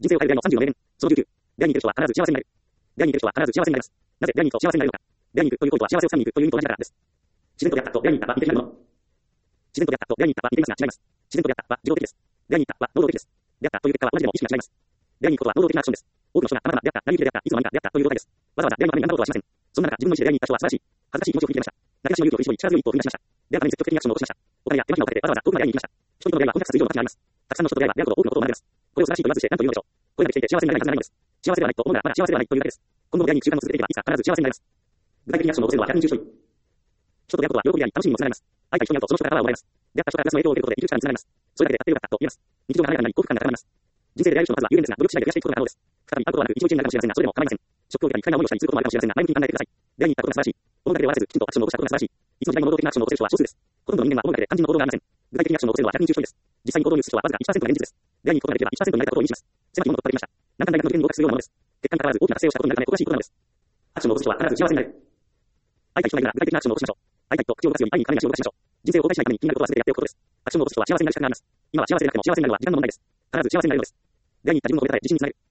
人生を変える出会いの30の名言。その19。出会いに行く人は必ず幸せになる。出会いに行く人は必ず幸せになります。なぜ出会いに行くと幸せになるのか。出会いに行くという行為とは幸せを掴みに行くという意味と同じからです。自然と出会ったと出会いに行ったは似て非なるもの。自然と出会ったと出会いに行ったは似ていますが違います。自然と出会ったは自動的です。出会いに行ったは能動的です。出会ったという結果は同じでも意識が違います。出会いに行くことは能動的なアクションです。多くの人がたまたま出会った、成り行きで出会った、いつの間にか出会ったという状態です。わざわざ出会いのために頑張ろうとはしません。そんな中、自分の意思で出会いに行った人は素晴らしい。恥ずかしい気持ちを振り切れました。投げ出しの勇気を振り絞り、力強い一歩を踏み出しました。出会うために積極的にアクションを起こしました。お金や手間暇をかけてわざわざ遠くまで会いに行きました。人々の出会いは翻訳させる以上の価値があります。たくさんの人と出会えば出会うこと多くのことを学べます。これを素晴らしいと言わずして何と言うのでしょう。これだけしていて幸せになれないはずがないのです。幸せではないと思うならまだ幸せではないというだけです。今後も出会いに行く習慣を続けていけばいつか必ず幸せになれます。具体的にアクションを起こせるのは100人中1人。人と出会うことは喜びであり楽しみにもつながります。会いたい人に会うとその人からパワーをもらえます。出会った人からプラスの影響を受けることで生きる力につながります。それだけでやってよかったと言えます。日常が華やかになり幸福感が高まります。人生で出会える人の数は有限ですが、努力次第で増やしていくことが可能です。再び会うことはなく一期一会になるかもしれませんが、それでも構いません。ショックを受けたり、不快な思いをしたりすることもあるかもしれませんが、前向きに考えてください。出会いに行ったことが素晴らしい。このだけで終わらせず、きちんとアクションを起こしたことが素晴らしい。いつの時代も能動的なアクションを起こせる人は少数です。ほとんどの人間はこのだけで肝心の行動がありません。具体的にアクションを起こせるのは100人中1人です。実際に行動に移す人はわずか 1% の現実です。出会いに行くことができれば 1% になれたことを意味します。狭き門を突破できました。難関大学の受験に合格するようなものです。結果に関わらず大きな達成をしたことになるため誇らしいことなのです。アクションを起こす人は必ず幸せになる。会いたい人がいるなら具体的なアクションを起こしましょう。会いたいと口を動かすように会いに金足を動かしましょう。人生を後退しないために気になることは全てやっておくことです。アクションを起こす人は幸せになる資格があります。今は幸せでなくても幸せになるのは時間の問題です。必ず幸せになるのです。出会いに行った自分を褒めたたえ自信につなげる。